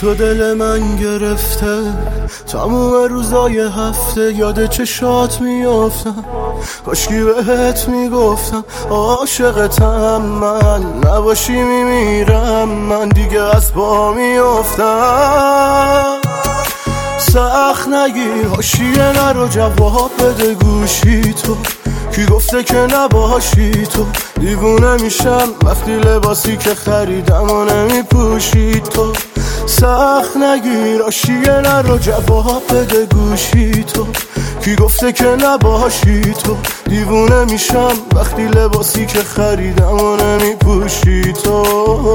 تو دل من گرفته، تموم روزای هفته یاد چشات میافتم. کاشکی بهت میگفتم عاشقتم، من نباشی میمیرم، من دیگه از پا میافتم. سخت نگیر حاشیه نرو، جواب بده گوشی تو. کی گفته که نباشی تو؟ دیوونه میشم وقتی لباسی که خریدم و نمیپوشی تو. سخت نگیر حاشیه نرو، جواب بده گوشی تو. کی گفته که نباشی تو؟ دیوونه میشم وقتی لباسی که خریدم و نمیپوشی تو.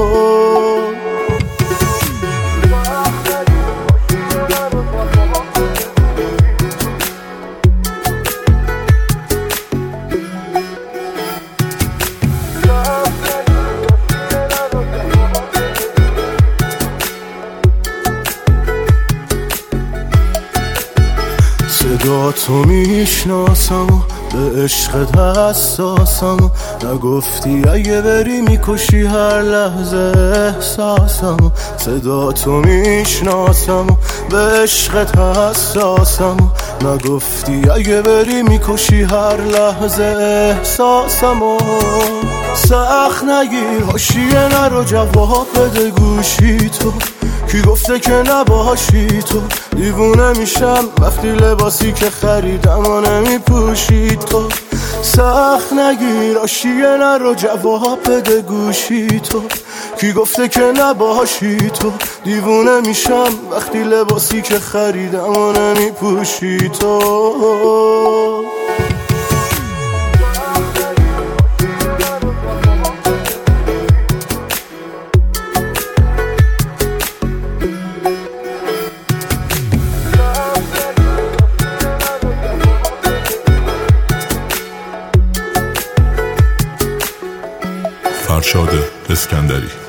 صدا تو میشناسم و به عشقت حساسم و نگفتی اگه بری میکشی هر لحظه احساسم. صدا تو میشناسم و به عشقت حساسم و نگفتی اگه بری میکشی هر لحظه احساسم. سخت نگیر حاشیه نرو، جواب بده گوشی تو. کی گفته که نباشی تو؟ دیوونه میشم وقتی لباسی که خریدم و نمیپوشی تو. سخت نگیر حاشیه نرو، جواب بده گوشی تو. کی گفته که نباشی تو؟ دیوونه میشم وقتی لباسی که خریدم و نمیپوشی تو. فرشاد اسکندری.